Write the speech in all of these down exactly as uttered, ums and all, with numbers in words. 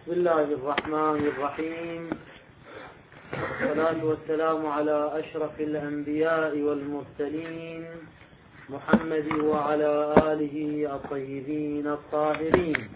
بسم الله الرحمن الرحيم، والصلاة والسلام على أشرف الأنبياء والمرسلين محمد وعلى آله الطيبين الطاهرين.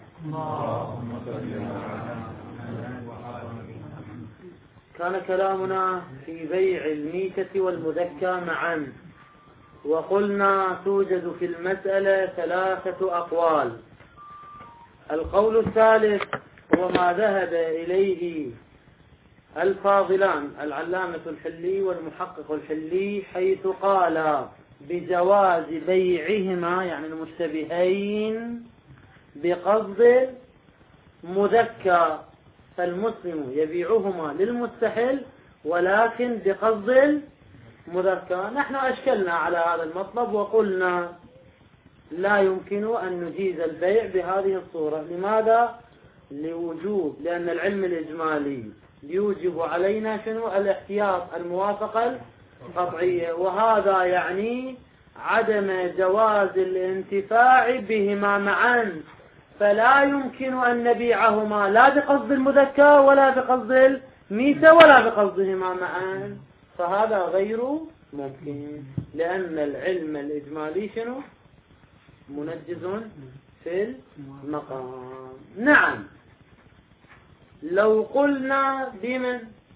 كان كلامنا في بيع الميتة والمذكى معا، وقلنا توجد في المسألة ثلاثة أقوال. القول الثالث هو ما ذهب إليه الفاضلان العلامة الحلي والمحقق الحلي، حيث قال بجواز بيعهما يعني المشتبهين بقصد مذكى، فالمسلم يبيعهما للمستحل ولكن بقصد مذكى. نحن أشكلنا على هذا المطلب وقلنا لا يمكن أن نجيز البيع بهذه الصورة. لماذا؟ لوجوب، لأن العلم الإجمالي يوجب علينا شنو؟ الاحتياط، الموافقة القطعية، وهذا يعني عدم جواز الانتفاع بهما معا، فلا يمكن أن نبيعهما لا بقصد المذكى ولا بقصد الميتة ولا بقصدهما معا، فهذا غير ممكن، لأن العلم الإجمالي شنو؟ منجز في المقام. نعم، لو قلنا بمن؟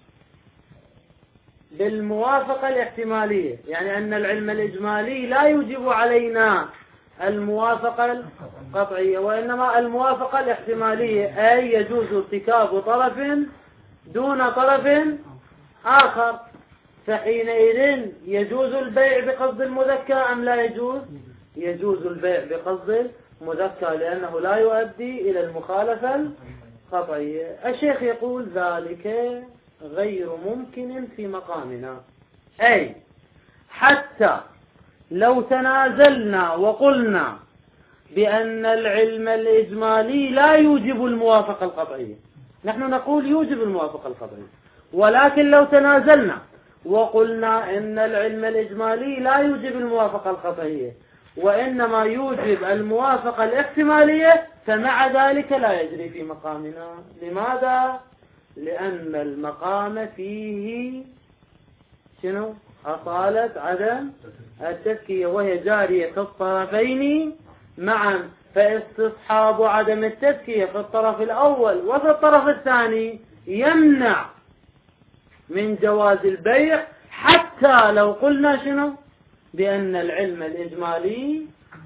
بالموافقة الاحتمالية، يعني أن العلم الإجمالي لا يوجب علينا الموافقة القطعية وإنما الموافقة الاحتمالية، أي يجوز ارتكاب طرف دون طرف آخر، فحينئذ يجوز البيع بقصد المذكى أم لا يجوز؟ يجوز البيع بقصد المذكى، لأنه لا يؤدي إلى المخالفة القطعية. الشيخ يقول ذلك غير ممكن في مقامنا، أي حتى لو تنازلنا وقلنا بأن العلم الإجمالي لا يوجب الموافقة القطعية، نحن نقول يوجب الموافقة القطعية، ولكن لو تنازلنا وقلنا أن العلم الإجمالي لا يوجب الموافقة القطعية وإنما يوجب الموافقة الاحتمالية، فمع ذلك لا يجري في مقامنا. لماذا؟ لأن المقام فيه شنو؟ أصالة عدم التزكية، وهي جارية في الطرفين معا، فاستصحاب عدم التزكية في الطرف الأول وفي الطرف الثاني يمنع من جواز البيع، حتى لو قلنا شنو؟ بأن العلم الإجمالي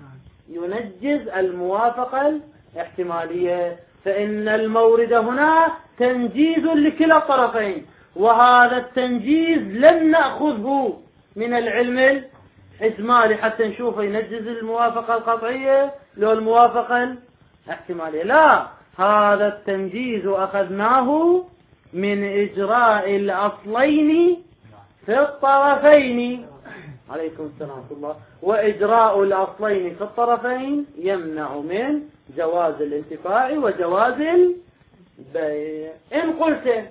ينجز الموافقة الاحتمالية، فإن المورد هنا تنجيز لكلا الطرفين، وهذا التنجيز لن نأخذه من العلم الإجمالي حتى نشوف ينجز الموافقة القطعية لو الموافقة الاحتمالية، لا، هذا التنجيز أخذناه من إجراء الأصلين في الطرفين. عليكم السلام ورحمة الله. وإجراء الأصلين في الطرفين يمنع من جواز الانتفاع وجواز البيع. إن قلت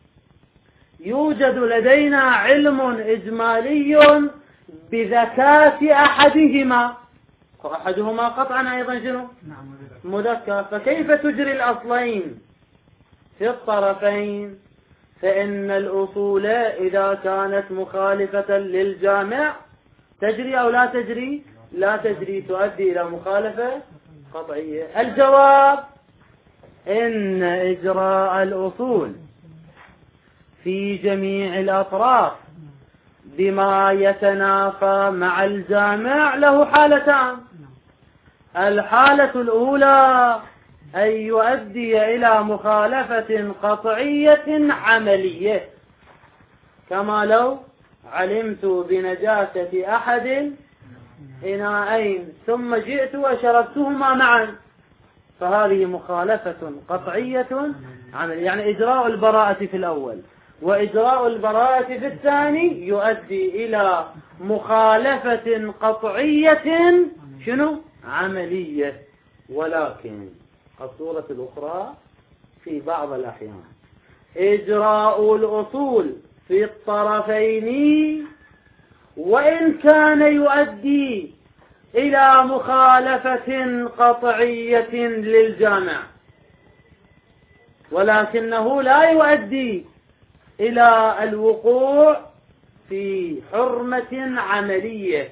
يوجد لدينا علم إجمالي بذكاة أحدهما، أحدهما قطعا أيضا شنو؟ مذكى، فكيف تجري الأصلين في الطرفين؟ فإن الأصول إذا كانت مخالفة للجامع تجري أو لا تجري؟ لا تجري، تؤدي إلى مخالفة قطعية. الجواب إن إجراء الأصول في جميع الأطراف بما يتنافى مع الجامع له حالتان. الحالة الأولى أن يؤدي إلى مخالفة قطعية عملية، كما لو علمت بنجاسة أحد إناءين ثم جئت وشربتهما معا، فهذه مخالفة قطعية عملية، يعني إجراء البراءة في الأول وإجراء البراءة في الثاني يؤدي إلى مخالفة قطعية شنو؟ عملية. ولكن الصورة الأخرى في بعض الأحيان إجراء الأصول في الطرفين وإن كان يؤدي إلى مخالفة قطعية للجامع، ولكنه لا يؤدي إلى الوقوع في حرمة عملية.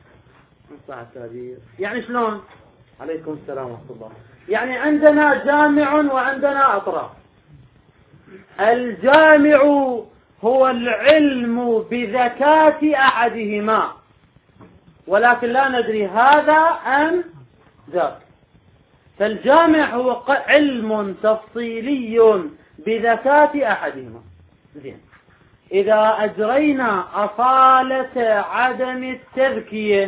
يعني شلون؟ عليكم السلام ورحمة الله. يعني عندنا جامع وعندنا أطراف. الجامع هو العلم بذكاة أحدهما، ولكن لا ندري هذا أم ذاك. فالجامع هو علم تفصيلي بذكاة أحدهما. زين، إذا أجرينا أصالة عدم التذكية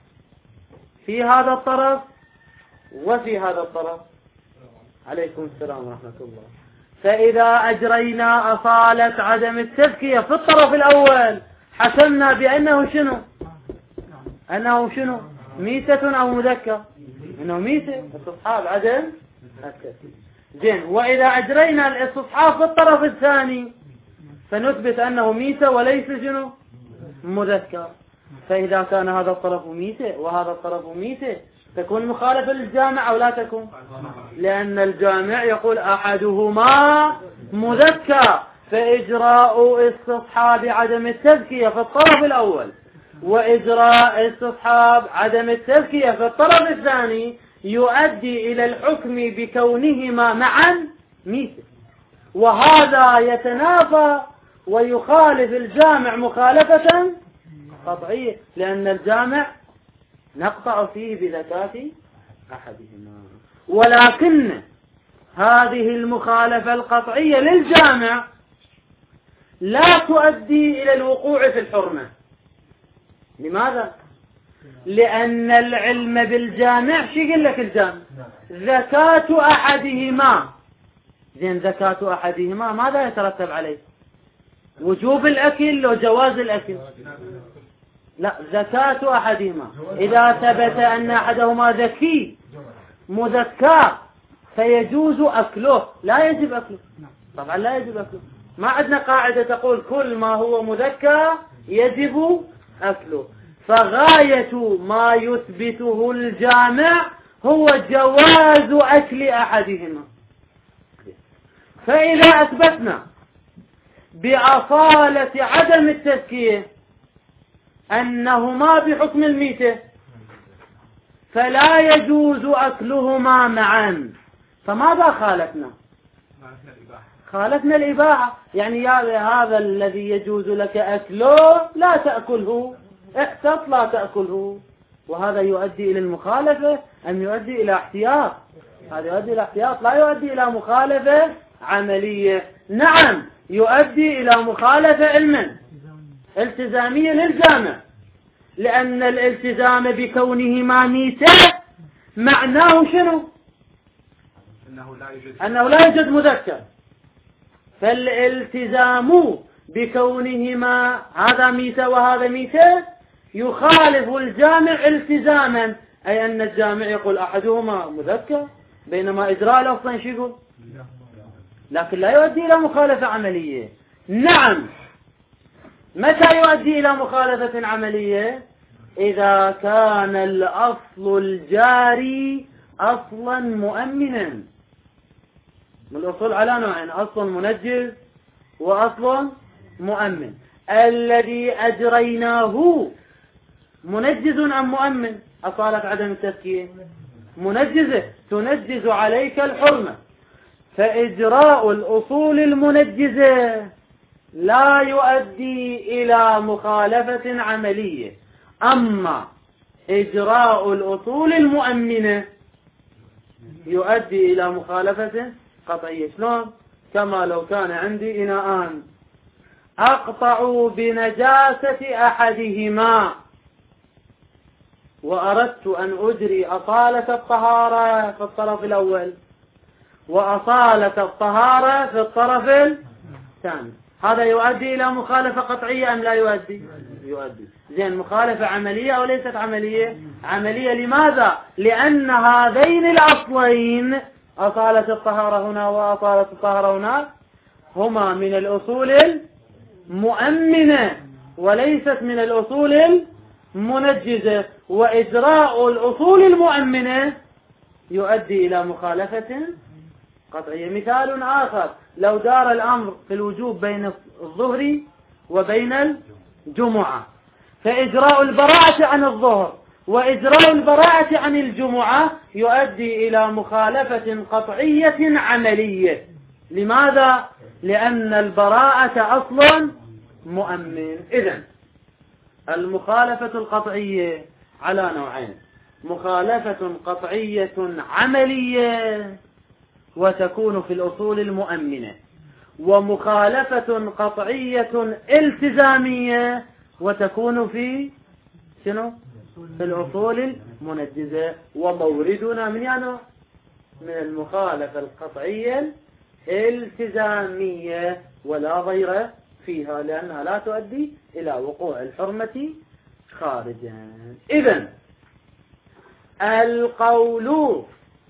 في هذا الطرف وفي هذا الطرف، عليكم السلام ورحمة الله، فإذا أجرينا أصالة عدم التذكية في الطرف الأول حكمنا بأنه شنو؟ أنه شنو؟ ميتة أو مذكر؟ أنه ميتة، استصحاب عدم التذكية. زين، وإذا أجرينا الاستصحاب في الطرف الثاني فنثبت أنه ميتة وليس شنو؟ مذكر. فإذا كان هذا الطرف ميتة وهذا الطرف ميتة تكون مخالفة للجامع أو لا تكون؟ لأن الجامع يقول أحدهما مذكر، فإجراء استصحاب عدم التذكية في الطرف الأول وإجراء استصحاب عدم التذكية في الطرف الثاني يؤدي إلى الحكم بكونهما معا ميتة، وهذا يتنافى ويخالف الجامع مخالفة قطعية، لأن الجامع نقطع فيه بذكاة أحدهما. ولكن هذه المخالفة القطعية للجامع لا تؤدي إلى الوقوع في الحرمة. لماذا؟ لأن العلم بالجامع شو يقول لك الجامع؟ ذكاة أحدهما. زين، ذكاة أحدهما ماذا يترتب عليه؟ وجوب الأكل وجواز الأكل؟ لا، زكاة أحدهما. إذا ثبت أن أحدهما ذكي مذكى فيجوز أكله، لا يجب أكله. طبعا لا يجب أكله. ما عندنا قاعدة تقول كل ما هو مذكى يجب أكله. فغاية ما يثبته الجامع هو جواز أكل أحدهما. فإذا أثبتنا بأصالة عدم التذكية أنهما بحكم الميتة فلا يجوز أكلهما معا، فماذا خالفنا؟ خالفنا الإباحة. يعني هذا الذي يجوز لك أكله لا تأكله، احتط لا تأكله، وهذا يؤدي إلى المخالفة أم يؤدي إلى احتياط؟ هذا يؤدي إلى احتياط، لا يؤدي إلى مخالفة عملية. نعم، يؤدي إلى مخالفة علما التزامية للجامع، لأن الالتزام بكونهما ميتة معناه شنو؟ أنه لا يوجد مذكر. فالالتزام بكونهما هذا ميتة وهذا ميتة يخالف الجامع التزاما، أي أن الجامع يقول أحدهما مذكر بينما إجراء الأصلين شو يقول؟ لكن لا يؤدي إلى مخالفة عملية. نعم، متى يؤدي إلى مخالفة عملية؟ إذا كان الأصل الجاري أصلا مؤمنا. من الأصول على نوعين، أصل منجز وأصل مؤمن. الذي أجريناه منجز أم مؤمن؟ أصالة عدم التذكير منجزة، تنجز عليك الحرمة. فإجراء الأصول المنجزة لا يؤدي إلى مخالفة عملية، أما إجراء الأصول المؤمنة يؤدي إلى مخالفة قطعية. شلون؟ كما لو كان عندي إناءان أقطع بنجاسة أحدهما وأردت أن أجري أصالة الطهارة في الطرف الأول وأصالة الطهارة في الطرف الثاني، هذا يؤدي إلى مخالفة قطعية أم لا يؤدي؟ يؤدي. زين، مخالفة عملية أو ليست عملية؟ عملية. لماذا؟ لأن هذين الأصلين، أصالة الطهارة هنا وأصالة الطهارة هنا، هما من الأصول المؤمنة وليست من الأصول المنجزة، وإجراء الأصول المؤمنة يؤدي إلى مخالفة قطعية. مثال آخر، لو دار الأمر في الوجوب بين الظهر وبين الجمعة، فإجراء البراءة عن الظهر وإجراء البراءة عن الجمعة يؤدي إلى مخالفة قطعية عملية. لماذا؟ لأن البراءة أصل مؤمن. إذن المخالفة القطعية على نوعين: مخالفة قطعية عملية وتكون في الأصول المؤمنة، ومخالفة قطعية التزامية وتكون في شنو؟ في الأصول المنجزة. وموردنا من يعني من المخالفة القطعية التزامية ولا غير فيها، لأنها لا تؤدي إلى وقوع الحرمة خارجا. إذن القول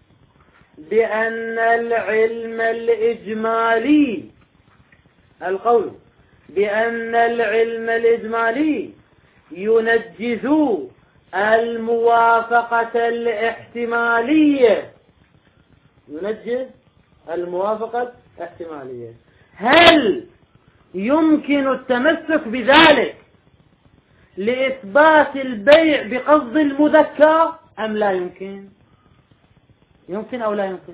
بأن العلم الإجمالي القول بأن العلم الإجمالي ينجز الموافقة الاحتمالية ينجز الموافقة الاحتمالية هل يمكن التمسك بذلك لإثبات البيع بقصد المذكر أم لا يمكن؟ يمكن أو لا يمكن؟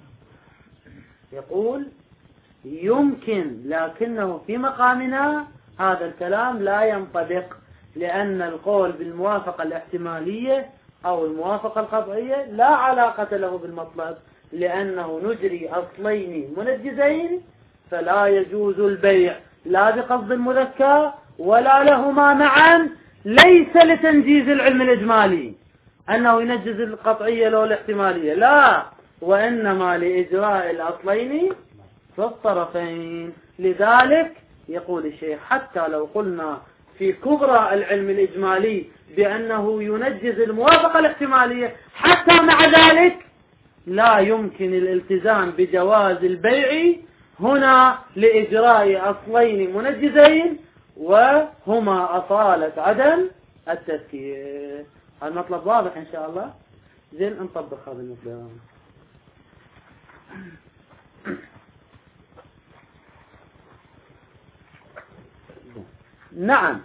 يقول يمكن، لكنه في مقامنا هذا الكلام لا ينطبق، لأن القول بالموافقة الاحتمالية أو الموافقة القطعية لا علاقة له بالمطلب، لأنه نجري أصلين منجزين فلا يجوز البيع لا بقصد المذكر ولا لهما معا، ليس لتنجيز العلم الإجمالي أنه ينجز القطعية له الاحتمالية، لا، وإنما لإجراء الأصلين في الطرفين. لذلك يقول الشيخ حتى لو قلنا في كبرى العلم الإجمالي بأنه ينجز الموافقة الاحتمالية، حتى مع ذلك لا يمكن الالتزام بجواز البيع هنا لإجراء أصلين منجزين وهما أصالة عدم التذكير. المطلب واضح إن شاء الله. زين نطبق هذا المطلب. نعم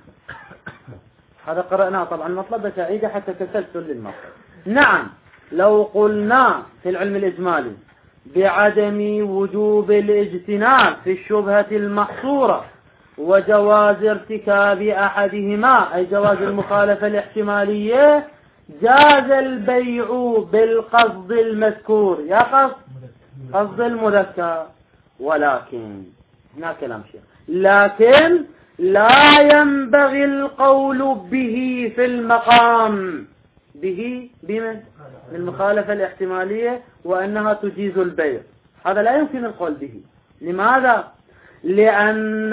هذا قرأناه طبعا المطلب سعيدة حتى تسلسل للمطلب. نعم لو قلنا في العلم الإجمالي بعدم وجوب الاجتناب في الشبهة المحصورة وجواز ارتكاب أحدهما أي جواز المخالفة الاحتمالية، جاز البيع بالقصد المذكور يا قصد قصد المذكر، ولكن هنا كلام شيخ لكن لا ينبغي القول به في المقام به بمن المخالفة الاحتمالية وأنها تجيز البيع، هذا لا يمكن القول به. لماذا؟ لأن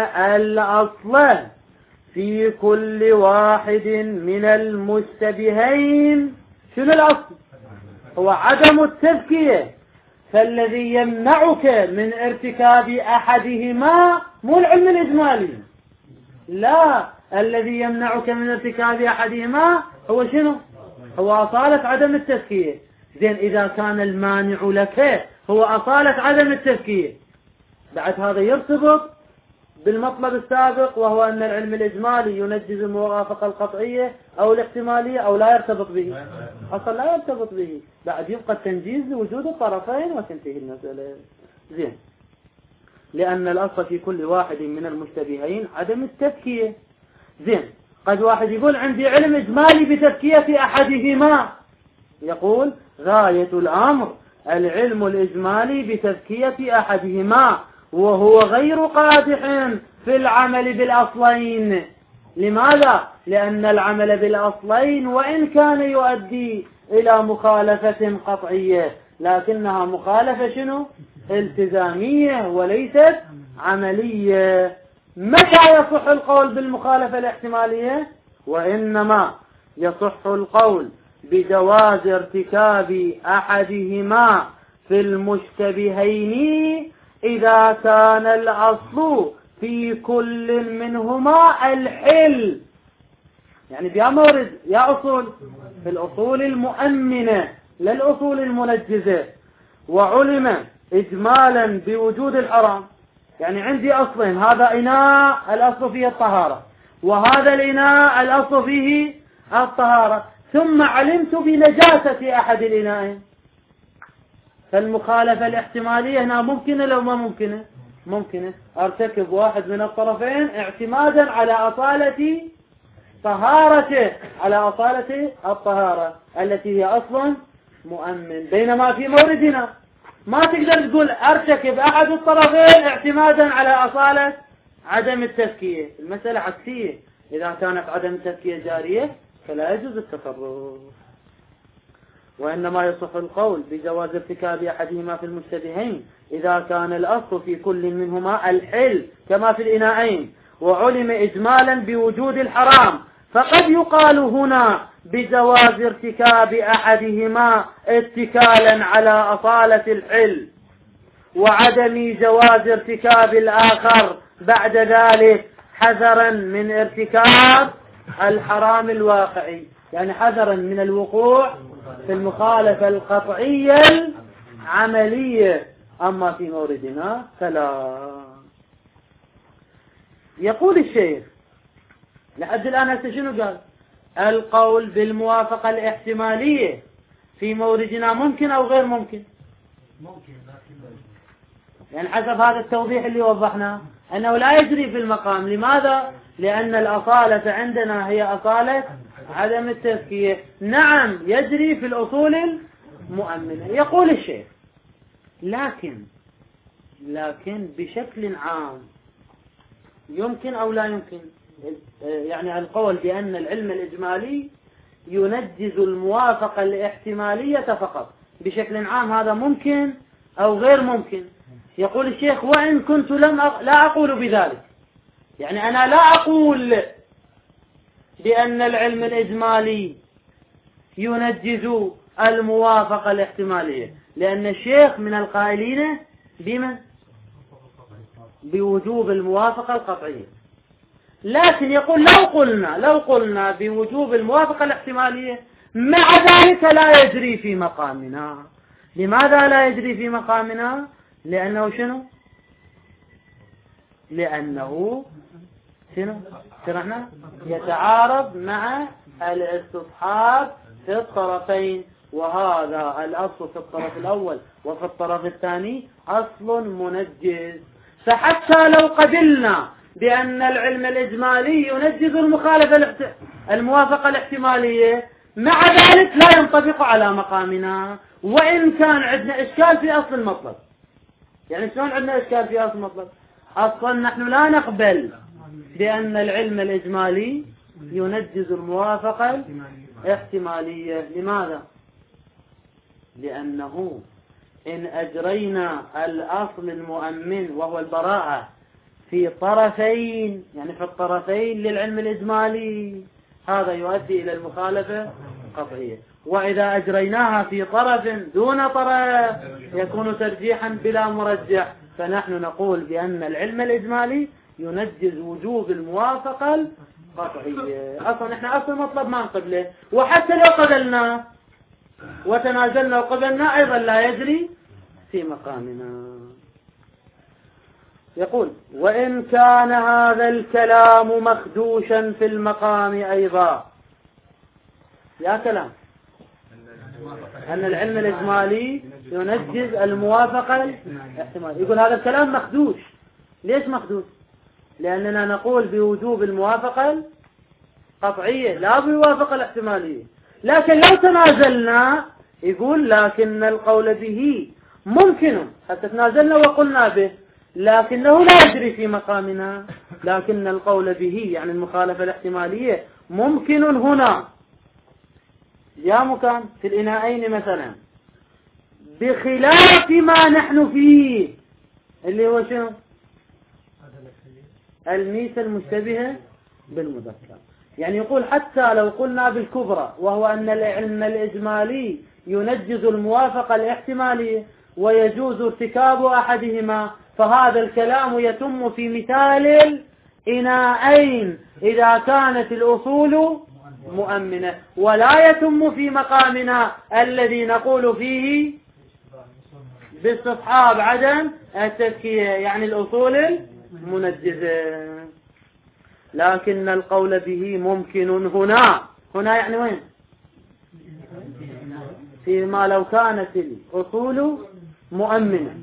الأصل في كل واحد من المشتبهين شنو الأصل؟ هو عدم التذكية، فالذي يمنعك من ارتكاب أحدهما مو العلم الإجمالي، لا، الذي يمنعك من ارتكاب أحدهما هو شنو؟ هو أصالة عدم التذكية. زين إذا كان المانع لك هو أصالة عدم التذكية، بعد هذا يرتبط بالمطلب السابق وهو أن العلم الإجمالي ينجز الموافقة القطعية أو الاحتمالية أو لا يرتبط به، أصلا لا يرتبط به، بعد يبقى التنجيز لوجود الطرفين وتنتهي المسألة. زين لأن الأصل في كل واحد من المشتبهين عدم التذكية. زين قد واحد يقول عندي علم إجمالي بتذكية أحدهما، يقول غاية الأمر العلم الإجمالي بتذكية أحدهما وهو غير قادح في العمل بالأصلين. لماذا؟ لأن العمل بالأصلين وإن كان يؤدي إلى مخالفة قطعية لكنها مخالفة شنو؟ التزامية وليست عملية. متى يصح القول بالمخالفة الاحتمالية؟ وإنما يصح القول بجواز ارتكاب أحدهما في المشتبهين إذا كان الأصل في كل منهما الحل، يعني بيا مورد يا أصول في الأصول المؤمنة لا الأصول المنجزة، وعلم إجمالا بوجود الحرام، يعني عندي أصلين، هذا إناء الأصل فيه الطهارة، وهذا الإناء الأصل فيه الطهارة، ثم علمت بنجاسة أحد الإناءين، فالمخالفة الاحتمالية هنا ممكنة لو ما ممكنة؟ ممكنة. أرتكب واحد من الطرفين اعتمادا على أصالة طهارته، على أصالة الطهارة التي هي أصل مؤمن، بينما في موردنا ما تقدر تقول أرتكب أحد الطرفين اعتمادا على أصالة عدم التزكية، المسألة عكسية، إذا كانت عدم التزكية جارية فلا يجوز التصرف، وإنما يصح القول بجواز ارتكاب أحدهما في المشتبهين إذا كان الأصل في كل منهما الحل كما في الإناءين، وعلم إجمالا بوجود الحرام، فقد يقال هنا بجواز ارتكاب أحدهما اتكالا على أصالة الحل، وعدم جواز ارتكاب الآخر بعد ذلك حذرا من ارتكاب الحرام الواقعي، يعني حذرا من الوقوع في المخالفة القطعية العملية. أما في موردنا فلا. يقول الشيخ لحد الآن هسه شنو قال؟ القول بالموافقة الاحتمالية في موردنا ممكن أو غير ممكن؟ ممكن، يعني حسب هذا التوضيح اللي وضحناه أنه لا يجري في المقام. لماذا؟ لأن الأصالة عندنا هي أصالة عدم التزكية. نعم يجري في الأصول المؤمنة. يقول الشيخ لكن لكن بشكل عام يمكن أو لا يمكن، يعني القول بأن العلم الإجمالي ينجز الموافقة الاحتمالية فقط، بشكل عام هذا ممكن أو غير ممكن. يقول الشيخ وإن كنت لم أ... لا أقول بذلك، يعني أنا لا أقول بأن العلم الإجمالي ينجز الموافقة الاحتمالية، لأن الشيخ من القائلين بما بوجوب الموافقة القطعية. لكن يقول لو قلنا لو قلنا بوجوب الموافقة الاحتمالية مع ذلك لا يجري في مقامنا. لماذا لا يجري في مقامنا؟ لأنه شنو؟ لأنه شنو؟ شرحنا يتعارض مع الاستصحاب في الطرفين، وهذا الأصل في الطرف الأول وفي الطرف الثاني أصل منجز. فحتى لو قبلنا بأن العلم الإجمالي ينجز المخالفة الموافقة الاحتمالية، مع ذلك لا ينطبق على مقامنا، وإن كان عندنا إشكال في أصل المطلب. يعني شلون عندنا إشكال في أصل المطلب؟ أصلا نحن لا نقبل بأن العلم الإجمالي ينجز الموافقة الاحتمالية. لماذا؟ لأنه إن أجرينا الأصل المؤمن وهو البراءة في طرفين، يعني في الطرفين للعلم الإجمالي، هذا يؤدي إلى المخالفة القطعية. وإذا أجريناها في طرف دون طرف يكون ترجيحا بلا مرجح. فنحن نقول بأن العلم الإجمالي ينجز وجوب الموافقة القطعية. أصلا نحن أصلا مطلب ما نقبله، وحتى لو قبلنا وتنازلنا وقبلنا أيضا لا يجري في مقامنا. يقول وإن كان هذا الكلام مخدوشا في المقام أيضا. يا كلام أن العلم الإجمالي ينجز الموافقة الاحتمالية، يقول هذا الكلام مخدوش. ليش مخدوش؟ لأننا نقول بوجوب الموافقة القطعية لا بموافقة الاحتمالية. لكن لو تنازلنا يقول لكن القول به ممكن، حتى تنازلنا وقلنا به لكنه لا يجري في مقامنا. لكن القول به يعني المخالفة الاحتمالية ممكن هنا يا مكان في الإناءين مثلا، بخلاف ما نحن فيه اللي هو شنو؟ الميسة المشتبهة بالمذكر. يعني يقول حتى لو قلنا بالكبرى وهو أن العلم الإجمالي ينجز الموافقة الاحتمالية ويجوز ارتكاب أحدهما، فهذا الكلام يتم في مثال الإناءين إذا كانت الأصول مؤمنة، ولا يتم في مقامنا الذي نقول فيه باستصحاب عدم التزكية، يعني الأصول المنجزة. لكن القول به ممكن هنا، هنا يعني وين؟ فيما لو كانت الأصول مؤمنة،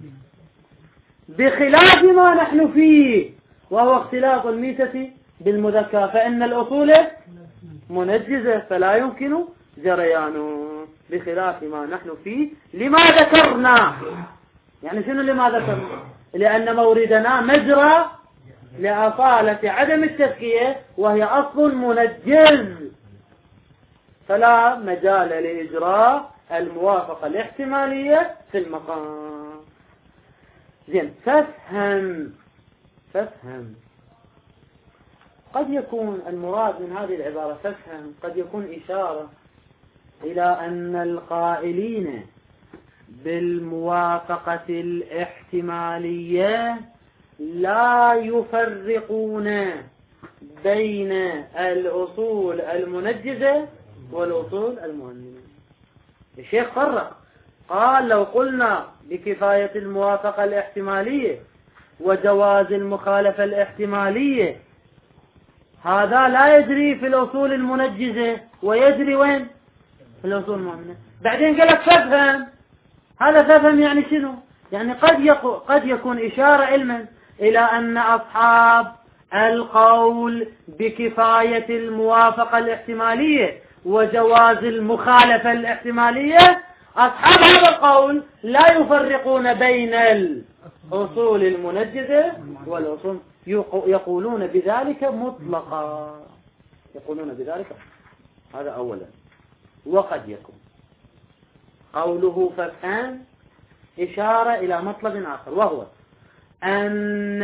بخلاف ما نحن فيه وهو اختلاط الميتة بالمذكى، فإن الأصول منجزة فلا يمكن جريانه، بخلاف ما نحن فيه لما ذكرنا. يعني شنو لما ذكرنا؟ لأن موردنا مجرى لأصالة عدم التزكية وهي أصل منجز، فلا مجال لإجراء الموافقة الاحتمالية في المقام. زين، فافهم فافهم قد يكون المراد من هذه العبارة فافهم قد يكون إشارة إلى أن القائلين بالموافقة الاحتمالية لا يفرقون بين الأصول المنجزة والأصول المؤمنة. الشيخ فرق، قال لو قلنا بكفاية الموافقة الاحتمالية وجواز المخالفة الاحتمالية، هذا لا يجري في الأصول المنجزة ويجري وين؟ في الأصول المؤمنة. بعدين قالك فافهم، هذا فافهم يعني شنو؟ يعني قد يكون, قد يكون إشارة علما إلى أن أصحاب القول بكفاية الموافقة الاحتمالية وجواز المخالفة الاحتمالية، أصحاب هذا القول لا يفرقون بين الأصول المنجزة والأصول، يقولون بذلك مطلقا، يقولون بذلك. هذا أولا. وقد يكون قوله فافهم إشارة إلى مطلب آخر، وهو أن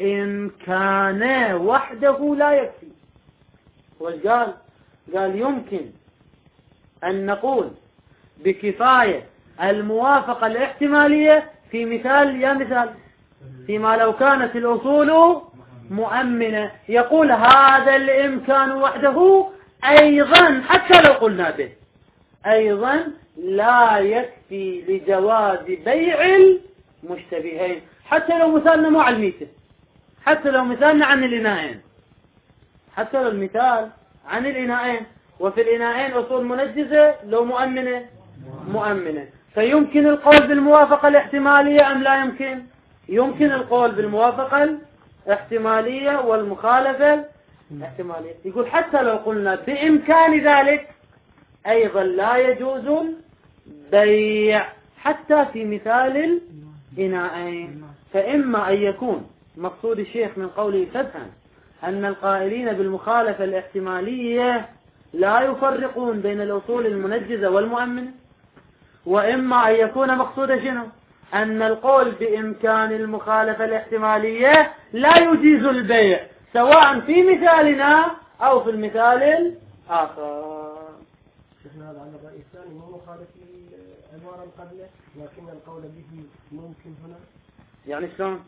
الإمكان وحده لا يكفي. وقال قال يمكن أن نقول بكفاية الموافقة الاحتمالية في مثال يا مثال فيما لو كانت الأصول مؤمنة، يقول هذا الإمكان وحده أيضا حتى لو قلنا به أيضا لا يكفي لجواز بيع المشتبهين، حتى لو مثالنا مو على الميتة، حتى لو مثالنا عن الإناءين، حتى لو المثال عن الإناءين، وفي الإناءين أصول منجزة لو مؤمنة مؤمنة، فيمكن القول بالموافقة الاحتمالية أم لا يمكن؟ يمكن القول بالموافقة الاحتمالية والمخالفة الاحتمالية. يقول حتى لو قلنا بإمكان ذلك أيضا لا يجوز البيع حتى في مثال الإناءين. فإما أن يكون مقصود الشيخ من قوله فافهم أن القائلين بالمخالفة الاحتمالية لا يفرقون بين الأصول المنجزة والمؤمنة، وإما أن يكون مقصود شنو؟ أن القول بإمكان المخالفة الاحتمالية لا يجيز البيع سواء في مثالنا أو في المثال الآخر. شفنا هذا على الرأي الثاني مو مخالف للعبارة القبلة، لكن القول به ممكن هنا. يعني شلون؟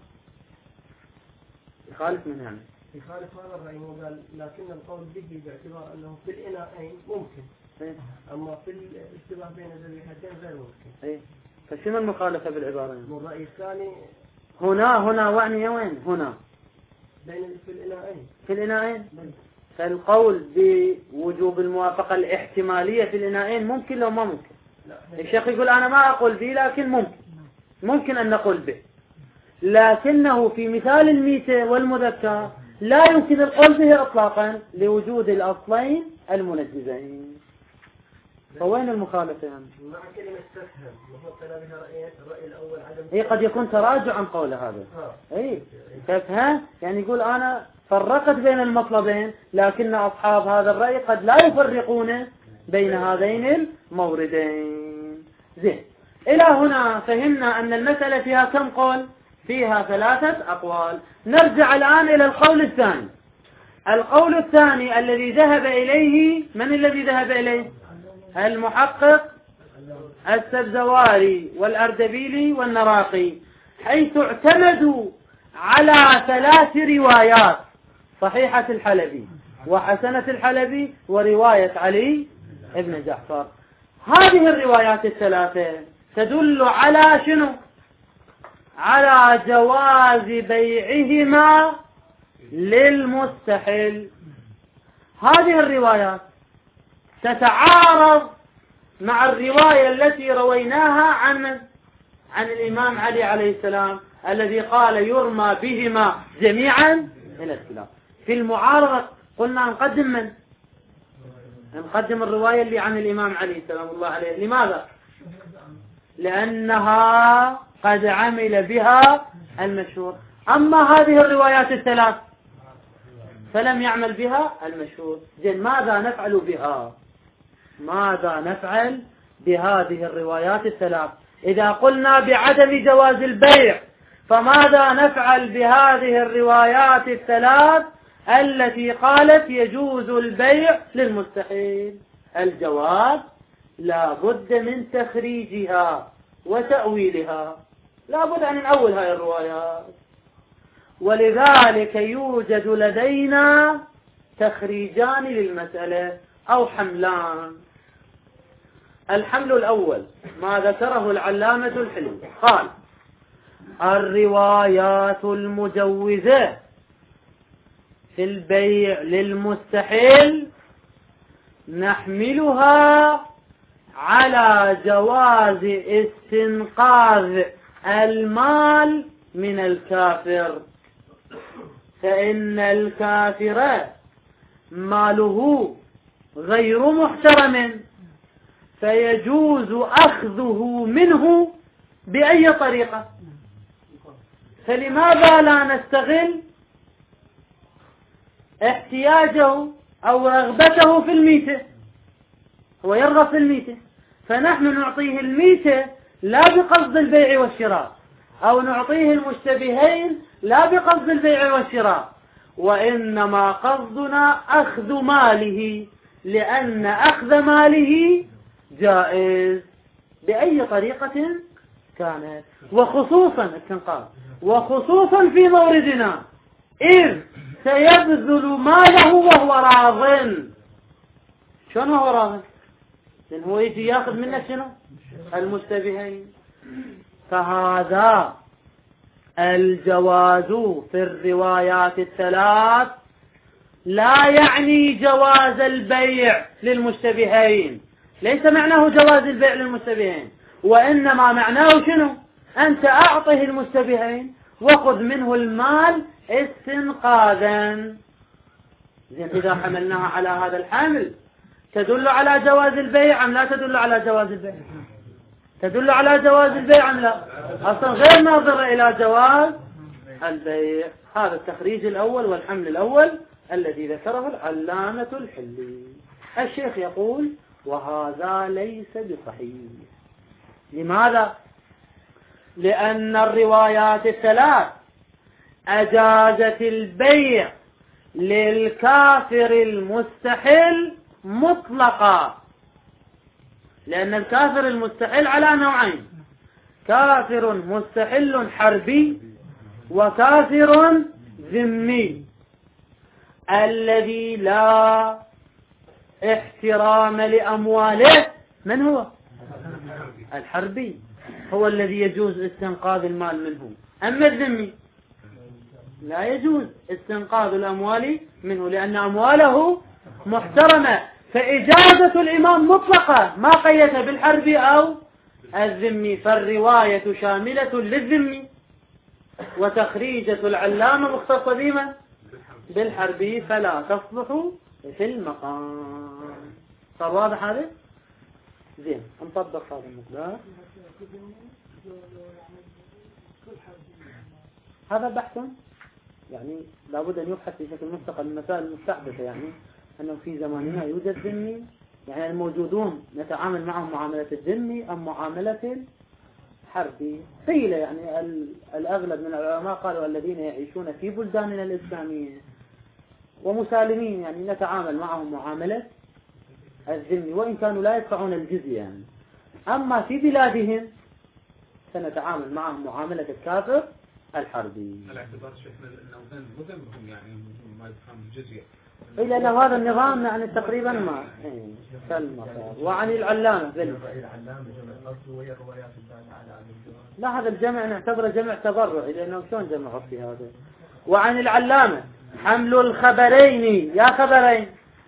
يخالف من يعني؟ يخالف هذا الرأي، وقال لكن القول به باعتبار أنه في الإناءين ممكن، إيه؟ أما في الاشتباه بين الذبيحتين غير ممكن. إيه؟ فشنو المخالفة بالعبارة؟ من الرأي الثاني هنا هنا وعني وين؟ هنا بين في الإناءين في الإناءين فالقول بوجوب الموافقة الاحتمالية في الإناءين ممكن لو ما ممكن. الشيخ يقول أنا ما أقول به لكن ممكن ممكن أن نقول به، لكنه في مثال الميتة والمذكر لا يمكن القول به إطلاقا لوجود الأصلين المنجزين. فوين المخالفة يعني؟ مع كلمة تفهم نحط بها رأيين، الرأي الأول عدم إيه قد يكون تراجع عن قول هذا. إيه تفهم يعني يقول أنا فرقت بين المطلبين، لكن أصحاب هذا الرأي قد لا يفرقون بين هذين الموردين. زين، إلى هنا فهمنا أن المسألة فيها كم قول؟ فيها ثلاثة أقوال. نرجع الآن إلى القول الثاني. القول الثاني الذي ذهب إليه من الذي ذهب إليه؟ المحقق السبزواري والأردبيلي والنراقي، حيث اعتمدوا على ثلاث روايات: صحيحة الحلبي وحسنة الحلبي ورواية علي ابن جعفر. هذه الروايات الثلاثة تدل على شنو؟ على جواز بيعهما للمستحل. هذه الروايات تتعارض مع الرواية التي رويناها عن عن الإمام علي عليه السلام الذي قال يرمى بهما جميعا إلى السلام. في المعارضة قلنا نقدم من؟ نقدم الرواية اللي عن الإمام علي سلام الله عليه. لماذا؟ لأنها قد عمل بها المشهور. أما هذه الروايات الثلاث فلم يعمل بها المشهور. جن ماذا نفعل بها؟ ماذا نفعل بهذه الروايات الثلاث؟ إذا قلنا بعدم جواز البيع فماذا نفعل بهذه الروايات الثلاث التي قالت يجوز البيع للمستحيل؟ الجواب لا بد من تخريجها وتأويلها، لا بد أن نأول هذه الروايات. ولذلك يوجد لدينا تخريجان للمسألة أو حملان. الحمل الأول ما ذكره العلامة الحلي، قال الروايات المجوزة في البيع للمستحيل نحملها على جواز استنقاذ المال من الكافر، فإن الكافر ماله غير محترم فيجوز أخذه منه بأي طريقة. فلماذا لا نستغل احتياجه أو رغبته في الميتة؟ هو يرغب في الميتة فنحن نعطيه الميتة لا بقصد البيع والشراء، أو نعطيه المشتبهين لا بقصد البيع والشراء، وإنما قصدنا أخذ ماله، لأن أخذ ماله جائز بأي طريقة كانت، وخصوصا استنقاذ، وخصوصا في موردنا إذ سيبذل ماله وهو راض. شنو هو راض؟ لأن هو يجي ياخذ منك شنو؟ المشتبهين. فهذا الجواز في الروايات الثلاث لا يعني جواز البيع للمشتبهين، ليس معناه جواز البيع للمشتبهين، وإنما معناه شنو؟ أنت أعطه المشتبهين وخذ منه المال استنقاذا. زين، إذا حملناها على هذا الحمل تدل على جواز البيع أم لا تدل على جواز البيع؟ تدل على جواز البيع أم لا؟ أصلا غير ناظرة إلى جواز البيع. هذا التخريج الأول والحمل الأول الذي ذكره العلامة الحلي. الشيخ يقول وهذا ليس بصحيح. لماذا؟ لأن الروايات الثلاث أجازت البيع للكافر المستحل مطلقا، لأن الكافر المستحل على نوعين: كافر مستحل حربي وكافر ذمي. الذي لا احترام لأمواله من هو؟ الحربي، هو الذي يجوز استنقاذ المال منه. أما الذمي لا يجوز استنقاذ الأموال منه لأن أمواله محترمة. فإجازة الإمام مطلقة ما قيدها بالحربي أو الذمي، فالرواية شاملة للذمي، وتخريجة العلامة مختصة بمن؟ بالحربي، فلا تصلح في المقام. صار واضح هذا؟ زين، نطبق هذا المقدار. هذا بحث يعني لابد أن يبحث بشكل مستقل المسائل المستحدثة، يعني أنه في زماننا يوجد ذمي، يعني الموجودون نتعامل معهم معاملة الذمي أم معاملة الحربي. قيل يعني الأغلب من العلماء قالوا الذين يعيشون في بلداننا الإسلامية ومسالمين يعني نتعامل معهم معاملة الذمي وإن كانوا لا يدفعون الجزية يعني. أما في بلادهم سنتعامل معهم معاملة الكافر الحربي. على اعتبار شيخنا انه ذنبهم يعني ما يدفعون الجزية، إلا أنه هذا النظام يعني تقريبا ما سلم. وعن العلامة لا، هذا الجمع نعتبره جمع تبرعي لأنه شلون جمعوا في هذا. وعن العلامة حمل الخبرين، يا خبرين،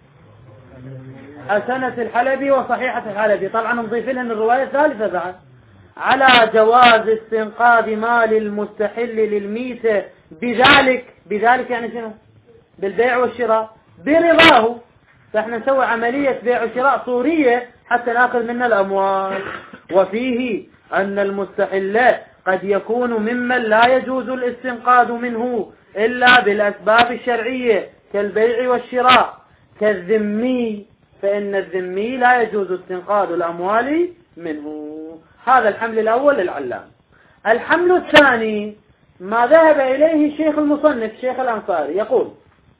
حسنة الحلبي وصحيحة الحلبي، طبعا نضيف لهم الرواية الثالثة بعد، على جواز استنقاذ مال المستحل للميتة بذلك. بذلك يعني شنو؟ بالبيع والشراء برضاه. فاحنا نسوي عملية بيع وشراء صورية حتى ناخذ منها الأموال. وفيه أن المستحل قد يكون ممن لا يجوز الاستنقاذ منه إلا بالأسباب الشرعية كالبيع والشراء، كالذمي، فإن الذمي لا يجوز استنقاذ الأموال منه. هذا الحمل الأول للعلام. الحمل الثاني ما ذهب إليه الشيخ المصنف الشيخ الأنصاري، يقول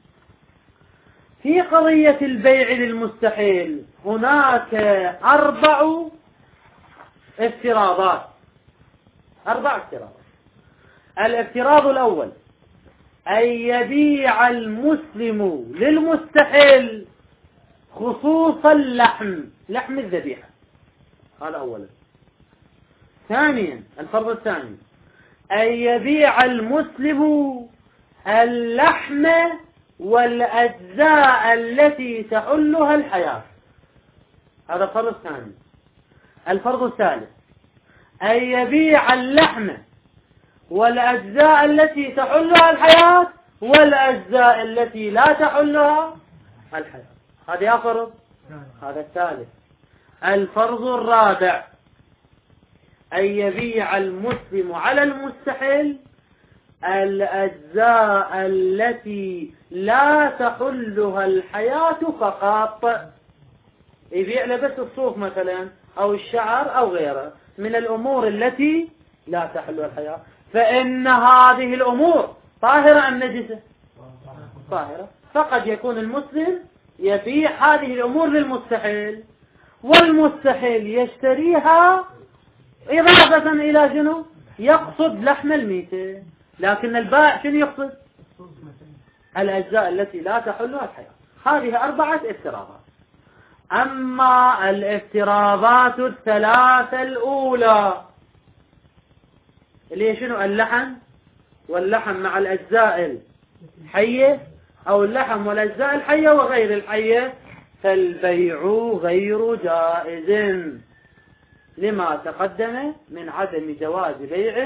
في قضية البيع للمستحيل هناك أربع افتراضات. أربع افتراضات. الافتراض الأول أن يبيع المسلم للمستحيل خصوص اللحم، لحم الذبيحة، هذا أولا. ثانيا الفرض الثاني أن يبيع المسلم اللحم والأجزاء التي تحلها الحياة، هذا الفرض الثاني. الفرض الثالث أن يبيع اللحم والأجزاء التي تحلها الحياة والأجزاء التي لا تحلها الحياة، هذا فرض. هذا الثالث. الفرض الرابع أن يبيع المسلم على المستحيل الأجزاء التي لا تحلها الحياة فقط، يبيع له بس الصوف مثلا أو الشعر أو غيره من الأمور التي لا تحلها الحياة، فإن هذه الأمور طاهرة أم نجسة؟ طاهرة. فقد يكون المسلم يبيع هذه الأمور للمستحيل والمستحيل يشتريها إضافة إلى شنو؟ يقصد لحم الميتة، لكن البائع شنو يقصد؟ الأجزاء التي لا تحلها الحياة. هذه أربعة افتراضات. أما الافتراضات الثلاثة الأولى اللي هي شنو؟ اللحم واللحم مع الأجزاء الحية أو اللحم والأجزاء الحية وغير الحية، فالبيع غير جائز لما تقدم من عدم جواز بيع.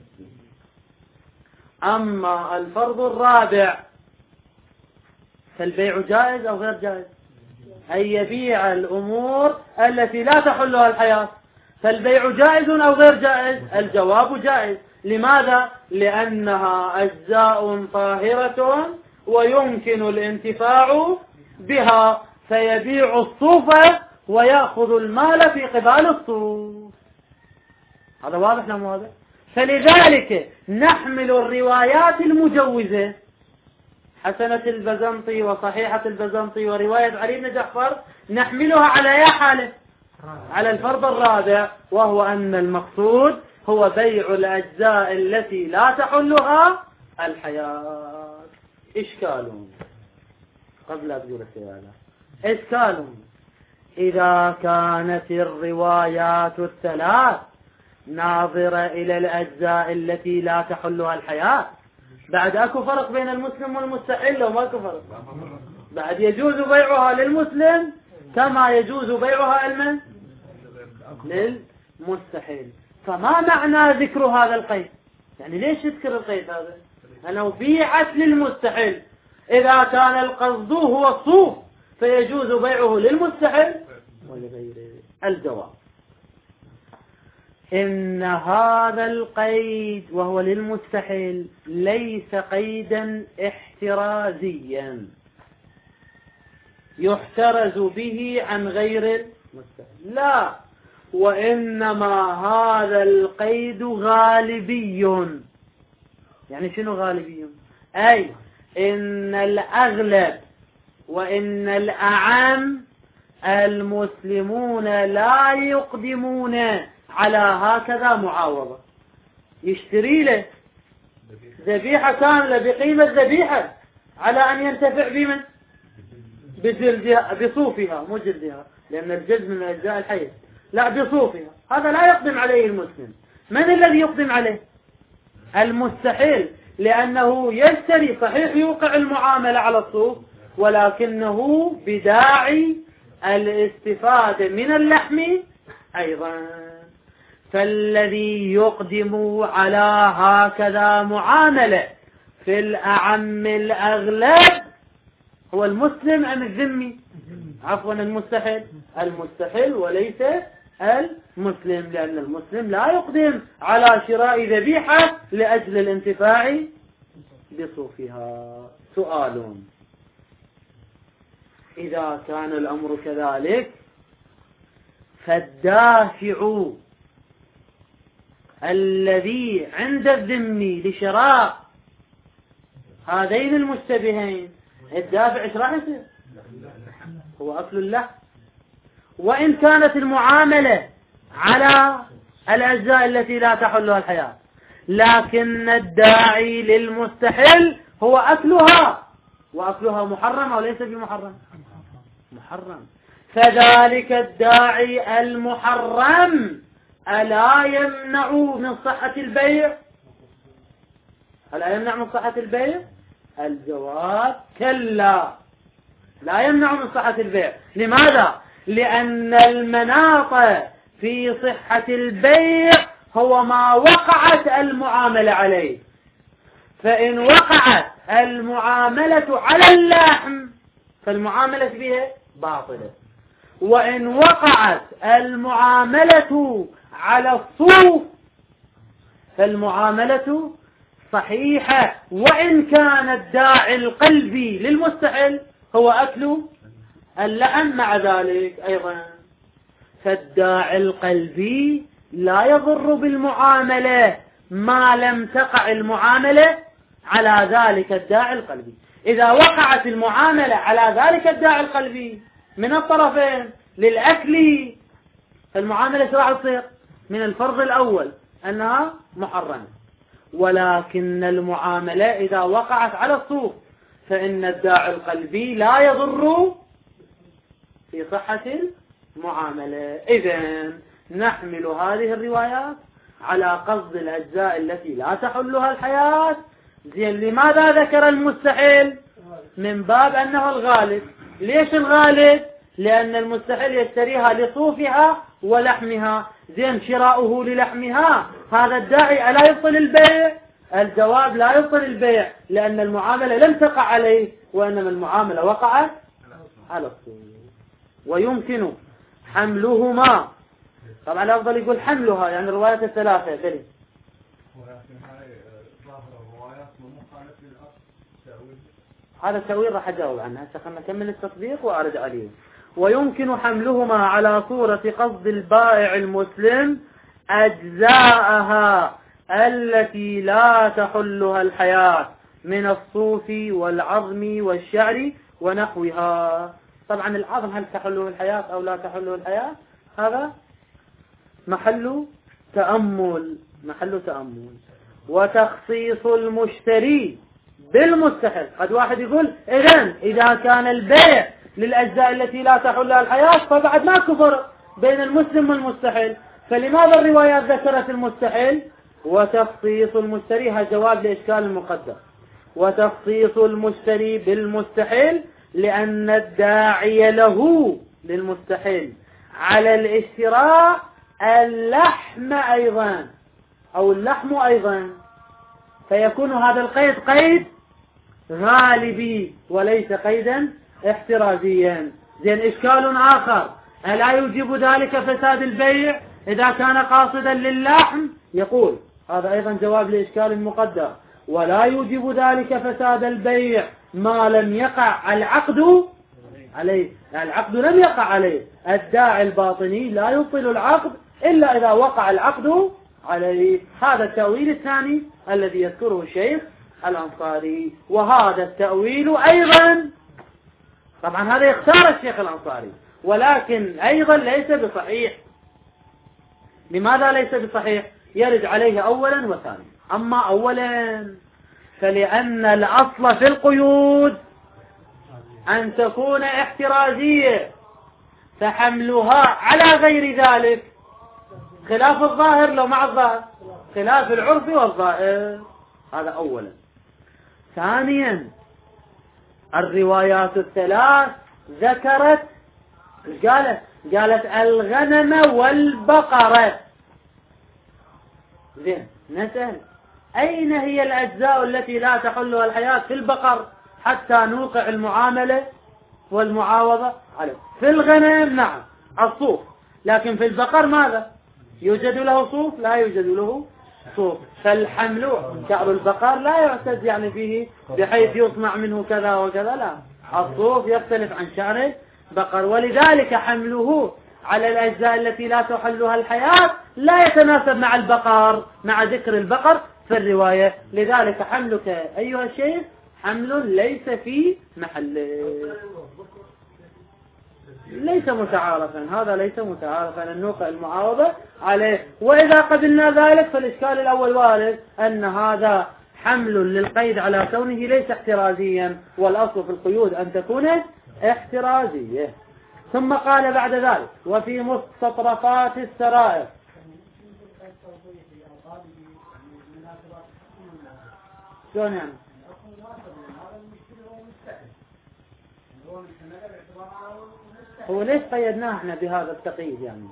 أما الفرض الرابع فالبيع جائز أو غير جائز، أن يبيع الأمور التي لا تحلها الحياة، فالبيع جائز أو غير جائز؟ الجواب جائز. لماذا؟ لأنها أجزاء طاهرة ويمكن الانتفاع بها، فيبيع الصوف ويأخذ المال في قبال الصوف. هذا واضح نعم واضح. فلذلك نحمل الروايات المجوزة حسنة البزنطي وصحيحة البزنطي ورواية علي بن جعفر نحملها على أي حالة؟ على الفرض الرابع، وهو أن المقصود هو بيع الأجزاء التي لا تحلها الحياة. إشكال قبل أبدو السؤال. إشكال إذا كانت الروايات الثلاث ناظرة إلى الأجزاء التي لا تحلها الحياة، بعد أكو فرق بين المسلم والمستحل وما أكو فرق؟ بعد يجوز بيعها للمسلم كما يجوز بيعها المن للمستحل. فما معنى ذكر هذا القيد؟ يعني ليش يذكر القيد هذا؟ أنه بيعت للمستحل، إذا كان القصد هو الصوف فيجوز بيعه للمستحل ولغيره. الجواب إن هذا القيد وهو للمستحل ليس قيدا احترازيا يحترز به عن غير المستحل، لا، وإنما هذا القيد غالبي. يعني شنو غالبي؟ أي إن الأغلب وإن الأعم المسلمون لا يقدمون على هكذا معاوضة. يشتري له ذبيحة كاملة بقيمة ذبيحة على أن ينتفع بمن؟ بجلدها بصوفها، مو جلدها لأن الجلد من أجزاء الحية، لا بصوفها، هذا لا يقدم عليه المسلم. من الذي يقدم عليه؟ المستحيل، لأنه يشتري، صحيح يوقع المعاملة على الصوف ولكنه بداعي الاستفادة من اللحم أيضا. فالذي يقدم على هكذا معاملة في الأعم الأغلب هو المسلم أم الذمي؟ عفوا المستحيل، المستحيل وليس المسلم، لأن المسلم لا يقدم على شراء ذبيحة لأجل الانتفاع بصوفها. سؤال: إذا كان الأمر كذلك فالدافع الذي عند الذمي لشراء هذين المشتبهين، الدافع ايش راح يصير؟ هو أكل اللحم. وإن كانت المعاملة على الأجزاء التي لا تحلها الحياة، لكن الداعي للمستحل هو أكلها، وأكلها محرم أو ليس بمحرم؟ محرم. فذلك الداعي المحرم ألا يمنع من صحة البيع؟ ألا يمنع من صحة البيع؟ الجواب كلا، لا يمنع من صحة البيع. لماذا؟ لأن المناط في صحة البيع هو ما وقعت المعاملة عليه. فإن وقعت المعاملة على اللحم فالمعاملة بها باطلة، وإن وقعت المعاملة على الصوف فالمعاملة صحيحة، وإن كان الداعي القلبي للمستحل هو أكل اللحم مع ذلك أيضا. فالداعي القلبي لا يضر بالمعاملة ما لم تقع المعاملة على ذلك الداعي القلبي. إذا وقعت المعاملة على ذلك الداعي القلبي من الطرفين للأكل فالمعاملة شو راح تصير؟ من الفرض الأول أنها محرمة. ولكن المعاملة إذا وقعت على الصوف فإن الداعي القلبي لا يضر في صحة المعاملة. إذن نحمل هذه الروايات على قصد الأجزاء التي لا تحلها الحياة. زين، لماذا ذكر المستحيل؟ من باب أنه الغالب. ليش الغالب؟ لأن المستحيل يشتريها لصوفها ولحمها. زين، شراؤه للحمها هذا الداعي ألا يبطل البيع؟ الجواب لا يبطل البيع، لأن المعاملة لم تقع عليه، وإنما المعاملة وقعت على الصوف. ويمكن حملهما، طبعا الأفضل يقول حملها، يعني الروايات الثلاثة بلي. هذا التأويل راح أجاوب عنه، هسه خلنا نكمل التطبيق وأرد عليه. ويمكن حملهما على صورة قصد البائع المسلم أجزاءها التي لا تحلها الحياة من الصوف والعظم والشعر ونحوها. طبعا العظم هل تحله الحياة أو لا تحله الحياة؟ هذا محل تأمل، محل تأمل. وتخصيص المشتري بالمستحل. قد واحد يقول إذن إذا كان البيع للأجزاء التي لا تحلها الحياة فبعد ما كفر بين المسلم والمستحل، فلماذا الروايات ذكرت المستحل؟ وتخصيص المشتري، هذا جواب لإشكال المقدر. وتخصيص المشتري بالمستحل لأن الداعي له للمستحل على الاشتراء اللحم أيضا أو اللحم أيضا، فيكون هذا القيد قيد غالبي وليس قيدا احترازيا. زين، إشكال آخر: ألا يوجب ذلك فساد البيع إذا كان قاصدا للحم؟ يقول هذا أيضا جواب لإشكال المقدر: ولا يوجب ذلك فساد البيع ما لم يقع العقد عليه. يعني العقد لم يقع عليه، الداعي الباطني لا يبطل العقد إلا إذا وقع العقد عليه. هذا التأويل الثاني الذي يذكره الشيخ الأنصاري. وهذا التأويل أيضا طبعا هذا يختار الشيخ الأنصاري، ولكن أيضا ليس بصحيح. لماذا ليس بصحيح؟ يرد عليه أولا وثانيا. أما أولا فلأن الأصل في القيود أن تكون احترازية، فحملها على غير ذلك خلاف الظاهر لو مع الظاهر، خلاف العرف والظاهر. هذا أولا. ثانيا الروايات الثلاث ذكرت، قالت قالت الغنم والبقرة. زين، نسأل أين هي الأجزاء التي لا تحلها الحياة في البقر حتى نوقع المعاملة والمعاوضة عليه؟ في الغنم نعم الصوف، لكن في البقر ماذا؟ يوجد له صوف؟ لا يوجد له صوف. فالحمل شعر البقر لا يعتد يعني فيه بحيث يصنع منه كذا وكذا، لا، الصوف يختلف عن شعر البقر، ولذلك حمله على الأجزاء التي لا تحلها الحياة لا يتناسب مع البقر، مع ذكر البقر في الرواية. لذلك حملك أيها الشيخ حمل ليس في محل، ليس متعارفا، هذا ليس متعارفا، النوقع المعاوضة عليه. وإذا قبلنا ذلك فالإشكال الأول وارد أن هذا حمل للقيد على كونه ليس احترازيا، والأصل في القيود أن تكون احترازية. ثم قال بعد ذلك وفي مستطرفات السرائر. شلون يعني؟ هو ليش قيدناه احنا بهذا التقييد يعني؟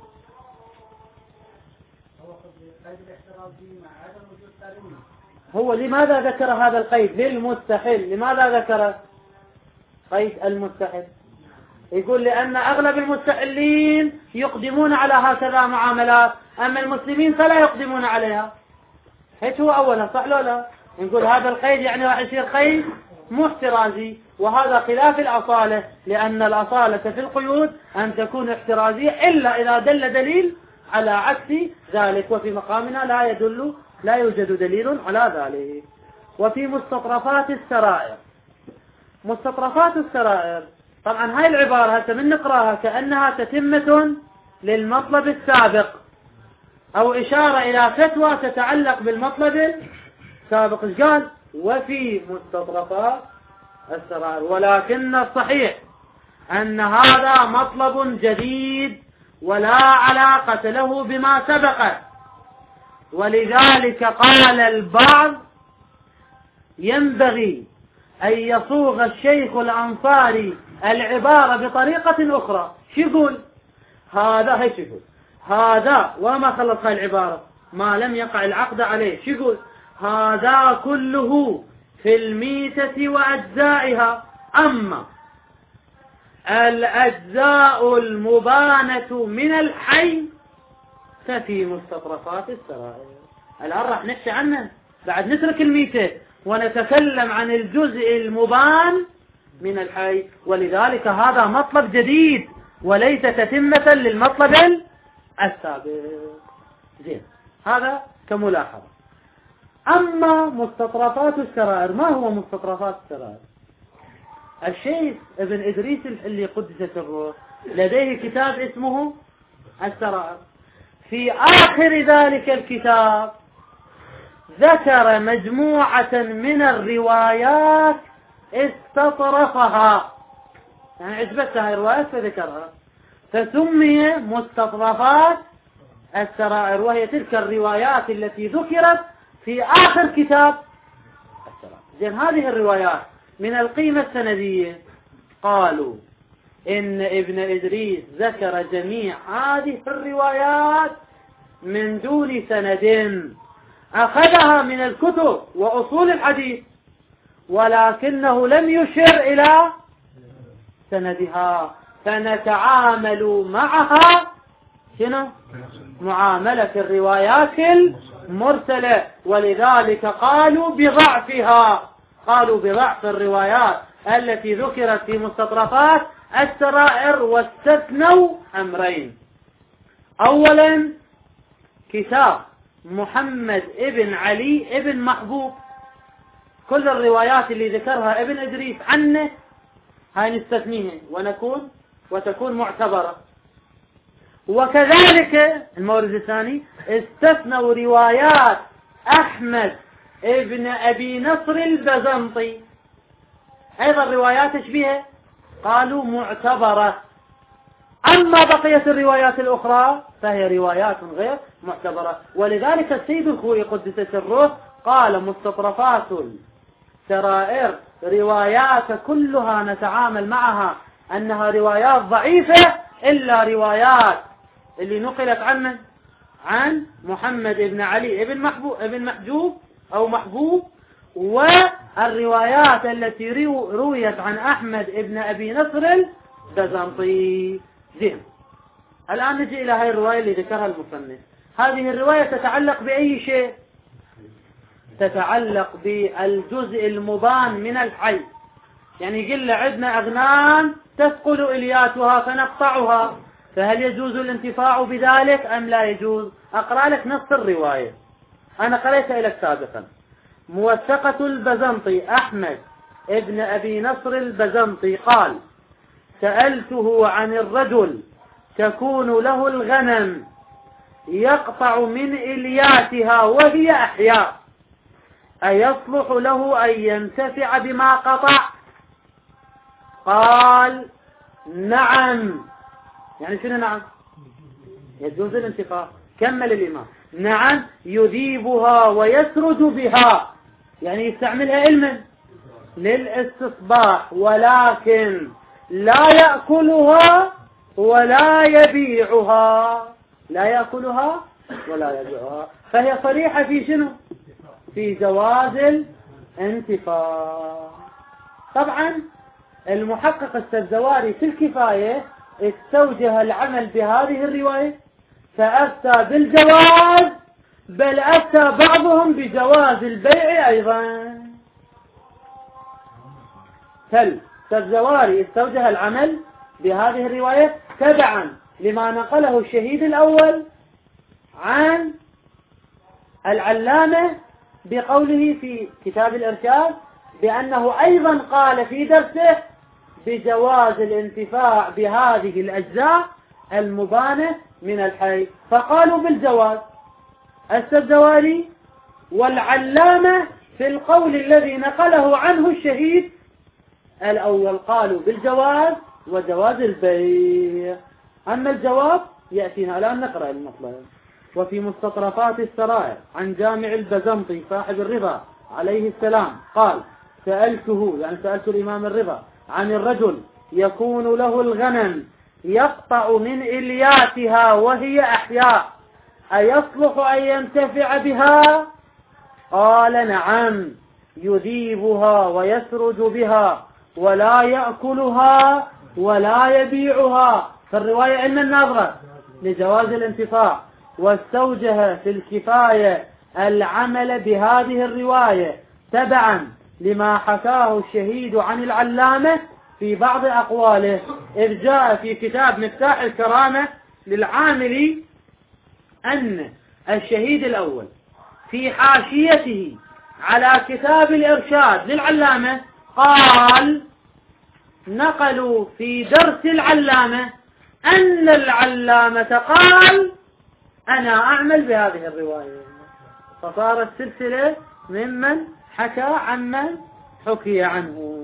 هو لماذا ذكر هذا القيد للمستحل؟ لماذا ذكر قيد المستحل؟ يقول لأن أغلب المستحلين يقدمون على هكذا معاملات، أما المسلمين فلا يقدمون عليها. هيك هو أولا، صح لو لا؟ نقول هذا القيد يعني راح يصير قيد محترازي، وهذا خلاف الأصالة، لأن الأصالة في القيود أن تكون احترازية إلا إذا دل دليل على عكس ذلك، وفي مقامنا لا يدل لا يوجد دليل على ذلك. وفي مستطرفات السرائر. مستطرفات السرائر طبعا هاي العبارة هسه من نقراها كأنها تتمة للمطلب السابق، أو إشارة إلى فتوى تتعلق بالمطلب السابق. إيش قال؟ وفي مستطرفات السرائر، ولكن الصحيح أن هذا مطلب جديد ولا علاقة له بما سبق، ولذلك قال البعض ينبغي أن يصوغ الشيخ الأنصاري العبارة بطريقة أخرى. شو يقول؟ هذا هيك يقول هذا وما خلص هاي العبارة ما لم يقع العقد عليه. شو يقول؟ هذا كله في الميتة وأجزائها، أما الأجزاء المبانة من الحي ففي مستطرفات السرائر. الآن راح نحكي عنه، بعد نترك الميتة ونتكلم عن الجزء المبان من الحي، ولذلك هذا مطلب جديد وليس تتمة للمطلب السابق. زين، هذا كملاحظة. أما مستطرفات السرائر، ما هو مستطرفات السرائر؟ الشيخ ابن إدريس اللي قدس سره لديه كتاب اسمه السرائر. في آخر ذلك الكتاب ذكر مجموعة من الروايات استطرفها، يعني عجبتها هاي الروايات فذكرها، فسمي مستطرفات السرائر، وهي تلك الروايات التي ذكرت في آخر كتاب السرائر. زين، هذه الروايات من القيمة السندية قالوا إن ابن إدريس ذكر جميع هذه الروايات من دون سند، أخذها من الكتب وأصول الحديث، ولكنه لم يشر إلى سندها، فنتعامل معها شنو؟ معاملة الروايات المرسلة، ولذلك قالوا بضعفها، قالوا بضعف الروايات التي ذكرت في مستطرفات السرائر، واستثنوا أمرين. أولا كتاب محمد ابن علي ابن محبوب، كل الروايات اللي ذكرها ابن إدريس عنه هاي نستثنيها ونكون وتكون معتبرة. وكذلك المورد الثاني استثنوا روايات أحمد ابن أبي نصر البزنطي، أيضا روايات تشبيه قالوا معتبرة. أما بقية الروايات الأخرى فهي روايات غير معتبرة. ولذلك السيد الخوئي قدس سره قال مستطرفات السرائر روايات كلها نتعامل معها أنها روايات ضعيفة إلا روايات اللي نقلت عن عن محمد بن علي بن محبوب ابن محجوب أو محبوب، والروايات التي رويت عن أحمد بن أبي نصر البزنطي. زين، الآن نجي إلى هذه الرواية اللي ذكرها المصنف. هذه الرواية تتعلق بأي شيء؟ تتعلق بالجزء المبان من الحي. يعني قل عندنا أغنام تثقل إلياتها فنقطعها، فهل يجوز الانتفاع بذلك أم لا يجوز؟ أقرأ لك نص الرواية، أنا قرأتها لك سابقا. موثقة البزنطي أحمد ابن أبي نصر البزنطي قال: سألته عن الرجل تكون له الغنم يقطع من إلياتها وهي أحياء، أيصلح له أن ينتفع بما قطع؟ قال: نعم. يعني شنو نعم؟ يجوز الانتفاع. كمل الإمام: نعم يذيبها ويسرج بها، يعني يستعملها علما للاستصباح، ولكن لا يأكلها ولا يبيعها. لا يأكلها ولا يبيعها، فهي صريحة في شنو؟ في جواز الانتفاع. طبعا المحقق السبزواري في الكفاية استوجه العمل بهذه الرواية فأفتى بالجواز، بل أفتى بعضهم بجواز البيع أيضا. هل السبزواري استوجه العمل بهذه الرواية تبعا لما نقله الشهيد الأول عن العلامة بقوله في كتاب الإرشاد بأنه أيضا قال في درسه بجواز الانتفاع بهذه الأجزاء المبانة من الحي، فقالوا بالجواز السبزواري، والعلامة في القول الذي نقله عنه الشهيد الأول قالوا بالجواز وجواز البيع. أما الجواب يأتينا الآن، نقرأ المطلب. وفي مستطرفات السرائر عن جامع البزنطي صاحب الرضا عليه السلام قال: سألته، يعني سألت الإمام الرضا عن الرجل يكون له الغنم يقطع من إلياتها وهي أحياء، أيصلح أن ينتفع بها؟ قال: نعم يذيبها ويسرج بها ولا يأكلها ولا يبيعها. فالرواية إن النظرة لجواز الانتفاع، واستوجه في الكفاية العمل بهذه الرواية تبعا لما حكاه الشهيد عن العلامة في بعض أقواله، إذ جاء في كتاب مفتاح الكرامة للعاملي أن الشهيد الأول في حاشيته على كتاب الإرشاد للعلامة قال: نقلوا في درس العلامة أن العلامة قال أنا أعمل بهذه الرواية، فصارت سلسلة ممن حكى عمن حكي عنه.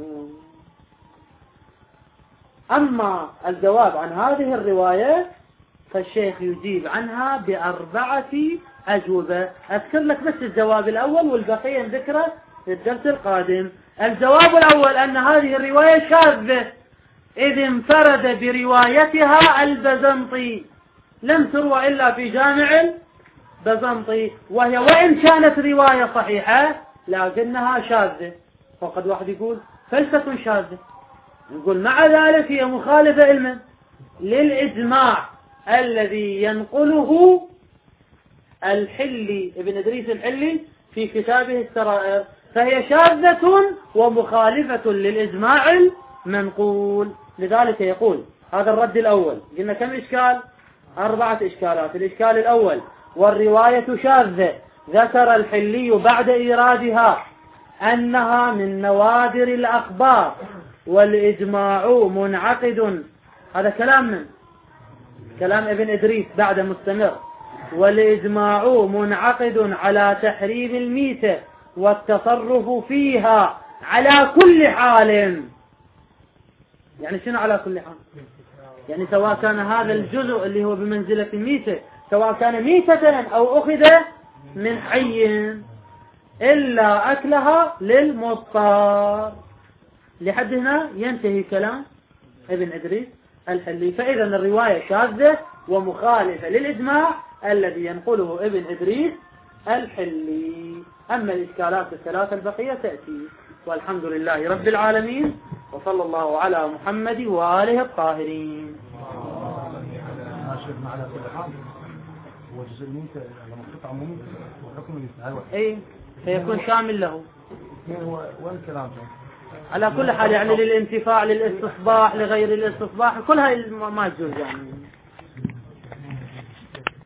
أما الجواب عن هذه الرواية فالشيخ يجيب عنها بأربعة أجوبة. أذكر لك بس الجواب الأول والبقية نذكره في الدرس القادم. الجواب الأول أن هذه الرواية شاذة، إذ انفرد بروايتها البزنطي، لم تروى إلا في جامع البزنطي، وهي وإن كانت رواية صحيحة لكنها شاذة. وقد واحد يقول فلسفة شاذة، نقول مع ذلك هي مخالفة علما للإجماع الذي ينقله الحلي ابن إدريس الحلي في كتابه السرائر، فهي شاذة ومخالفة للإجماع المنقول. لذلك يقول هذا الرد الأول. قلنا كم إشكال؟ أربعة إشكالات. الإشكال الأول: والرواية شاذة، ذكر الحلي بعد إيرادها أنها من نوادر الأخبار، والإجماع منعقد. هذا كلام من كلام ابن إدريس بعد مستمر. والإجماع منعقد على تحريم الميتة والتصرف فيها على كل حال. يعني شنو على كل حال؟ يعني سواء كان هذا الجزء اللي هو بمنزلة ميتة سواء كان ميتة أو أخذ من حي إلا أكلها للمضطر. لحد هنا ينتهي كلام ابن إدريس الحلي. فإذا الرواية شاذة ومخالفة للإجماع الذي ينقله ابن إدريس الحلي. أما الإشكالات الثلاثة البقية تأتي. والحمد لله رب العالمين، وصلى الله على محمد وآله الطاهرين. على كل حال هو جزء الميتة لما قطع مميتة وحكم الاستعاء واحد. اي فيكون شامل له. هو وين كلامه؟ على كل حال يعني للانتفاع للاستصباح لغير الاستصباح كلها ما تجوز يعني.